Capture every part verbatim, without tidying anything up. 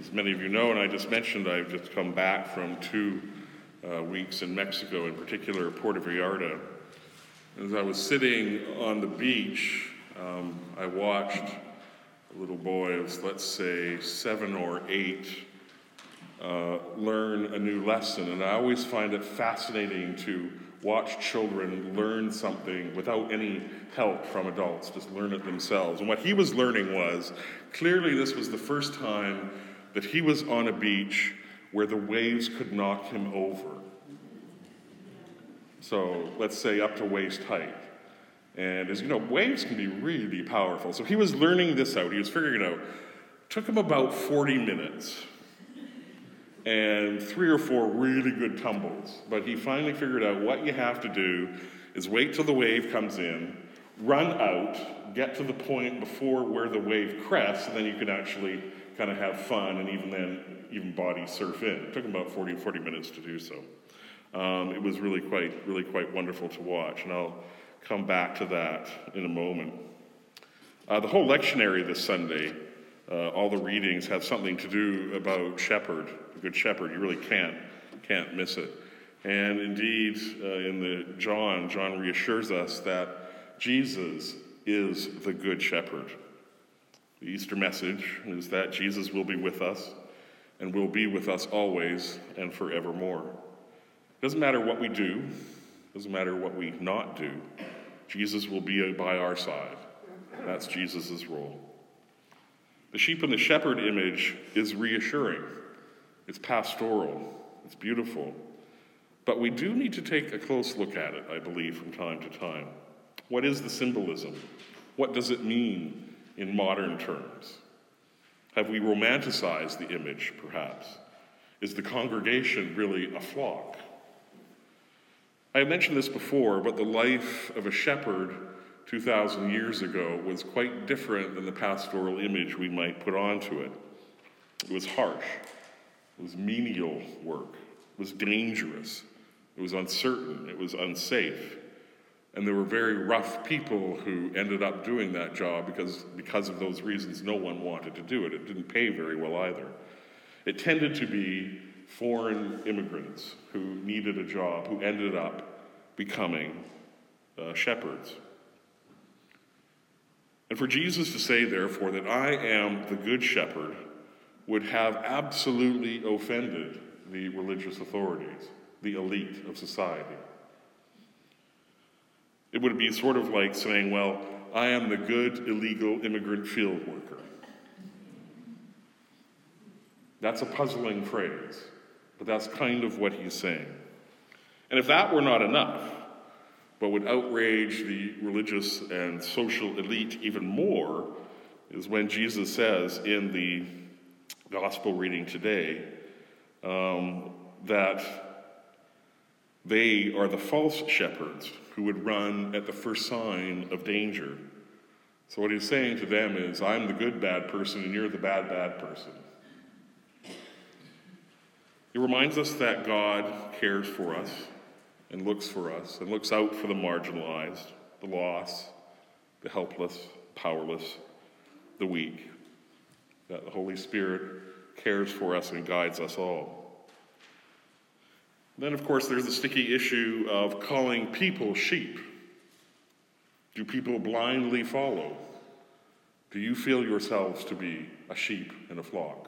As many of you know, and I just mentioned, I've just come back from two uh, weeks in Mexico, in particular Puerto Vallarta. As I was sitting on the beach, um, I watched a little boy of, let's say, seven or eight uh, learn a new lesson. And I always find it fascinating to watch children learn something without any help from adults, just learn it themselves. And what he was learning was, clearly this was the first time that he was on a beach where the waves could knock him over. So let's say up to waist height. And as you know, waves can be really powerful. So he was learning this out, he was figuring it out. It took him about forty minutes and three or four really good tumbles. But he finally figured out what you have to do is wait till the wave comes in, run out, get to the point before where the wave crests, and then you can actually kind of have fun and even then, even body surf in. It took him about forty, forty minutes to do so. Um, it was really quite, really quite wonderful to watch, and I'll come back to that in a moment. Uh, the whole lectionary this Sunday, uh, all the readings have something to do about shepherd, the good shepherd. You really can't, can't miss it. And indeed, uh, in the John, John reassures us that Jesus is the good shepherd. The Easter message is that Jesus will be with us and will be with us always and forevermore. It doesn't matter what we do, it doesn't matter what we not do, Jesus will be by our side. That's Jesus' role. The sheep and the shepherd image is reassuring. It's pastoral. It's beautiful. But we do need to take a close look at it, I believe, from time to time. What is the symbolism? What does it mean in modern terms? Have we romanticized the image, perhaps? Is the congregation really a flock? I have mentioned this before, but the life of a shepherd two thousand years ago was quite different than the pastoral image we might put onto it. It was harsh. It was menial work. It was dangerous. It was uncertain. It was unsafe. And there were very rough people who ended up doing that job because, because of those reasons, no one wanted to do it. It didn't pay very well either. It tended to be foreign immigrants who needed a job, who ended up becoming uh, shepherds. And for Jesus to say, therefore, that I am the good shepherd would have absolutely offended the religious authorities, the elite of society. It would be sort of like saying, well, I am the good illegal immigrant field worker. That's a puzzling phrase, but that's kind of what he's saying. And if that were not enough, what would outrage the religious and social elite even more is when Jesus says in the gospel reading today um, that they are the false shepherds who would run at the first sign of danger. So what he's saying to them is, I'm the good bad person and you're the bad bad person. It reminds us that God cares for us and looks for us and looks out for the marginalized, the lost, the helpless, powerless, the weak. That the Holy Spirit cares for us and guides us all. Then, of course, there's the sticky issue of calling people sheep. Do people blindly follow? Do you feel yourselves to be a sheep in a flock?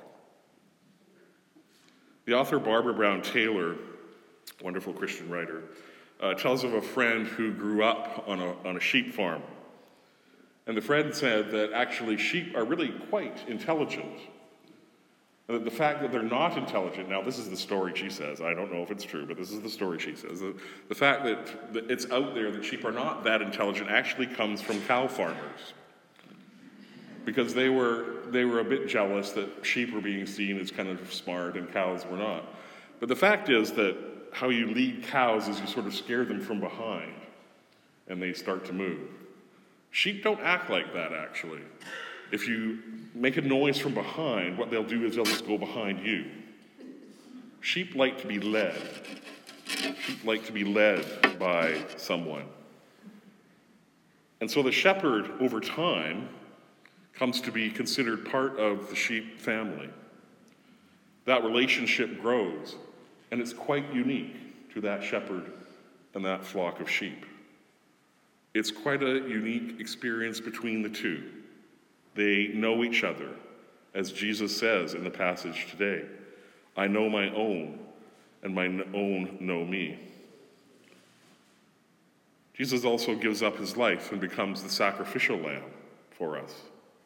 The author Barbara Brown Taylor, wonderful Christian writer, uh, tells of a friend who grew up on a, on a sheep farm. And the friend said that actually sheep are really quite intelligent. And that the fact that they're not intelligent, now this is the story she says, I don't know if it's true, but this is the story she says. The, the fact that, that it's out there that sheep are not that intelligent actually comes from cow farmers. Because they were they were a bit jealous that sheep were being seen as kind of smart and cows were not. But the fact is that how you lead cows is you sort of scare them from behind and they start to move. Sheep don't act like that, actually. If you make a noise from behind, what they'll do is they'll just go behind you. Sheep like to be led. Sheep like to be led by someone. And so the shepherd, over time, comes to be considered part of the sheep family. That relationship grows, and it's quite unique to that shepherd and that flock of sheep. It's quite a unique experience between the two. They know each other, as Jesus says in the passage today, "I know my own, and my own know me." Jesus also gives up his life and becomes the sacrificial lamb for us.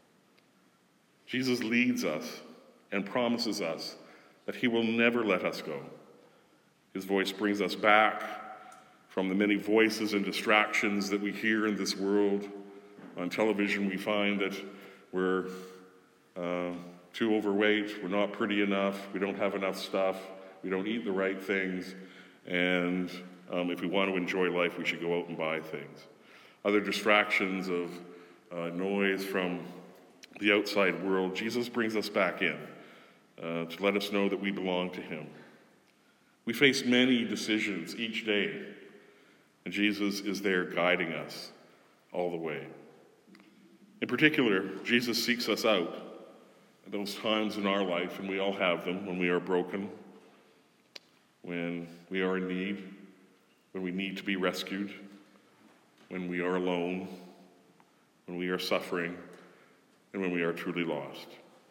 Jesus leads us and promises us that he will never let us go. His voice brings us back from the many voices and distractions that we hear in this world. On television, we find that we're uh, too overweight, we're not pretty enough, we don't have enough stuff, we don't eat the right things, and um, if we want to enjoy life, we should go out and buy things. Other distractions of uh, noise from the outside world, Jesus brings us back in uh, to let us know that we belong to him. We face many decisions each day, and Jesus is there guiding us all the way. In particular, Jesus seeks us out at those times in our life, and we all have them, when we are broken, when we are in need, when we need to be rescued, when we are alone, when we are suffering, and when we are truly lost.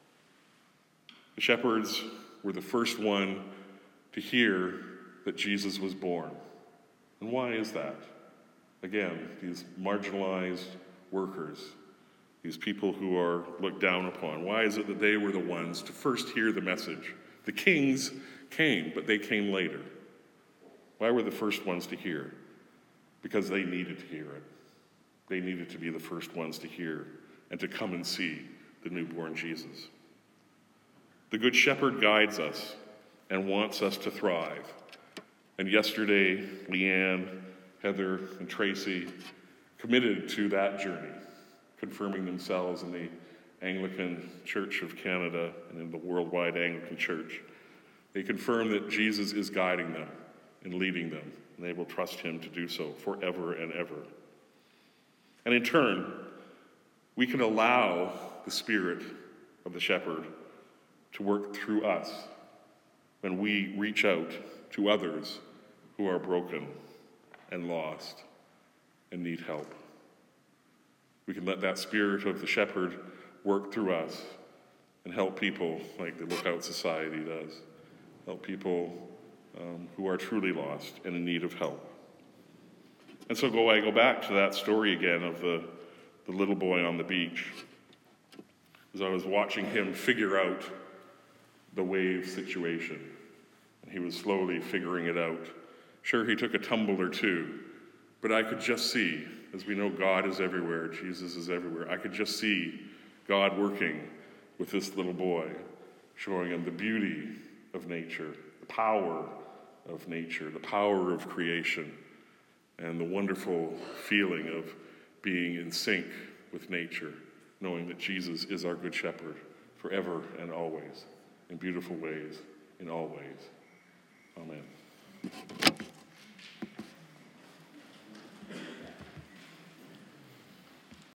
The shepherds were the first one to hear that Jesus was born. And why is that? Again, these marginalized workers, these people who are looked down upon, why is it that they were the ones to first hear the message? The kings came, but they came later. Why were the first ones to hear? Because they needed to hear it. They needed to be the first ones to hear and to come and see the newborn Jesus. The Good Shepherd guides us and wants us to thrive. And yesterday, Leanne, Heather, and Tracy committed to that journey, confirming themselves in the Anglican Church of Canada and in the Worldwide Anglican Church. They confirm that Jesus is guiding them and leading them, and they will trust him to do so forever and ever. And in turn, we can allow the Spirit of the Shepherd to work through us when we reach out to others who are broken and lost and need help. We can let that Spirit of the Shepherd work through us and help people like the Lookout Society does, help people um, who are truly lost and in need of help. And so go I go back to that story again of the, the little boy on the beach. As I was watching him figure out the wave situation, and he was slowly figuring it out. Sure, he took a tumble or two, but I could just see, as we know God is everywhere, Jesus is everywhere, I could just see God working with this little boy, showing him the beauty of nature, the power of nature, the power of creation, and the wonderful feeling of being in sync with nature, knowing that Jesus is our Good Shepherd forever and always, in beautiful ways, in all ways. Amen.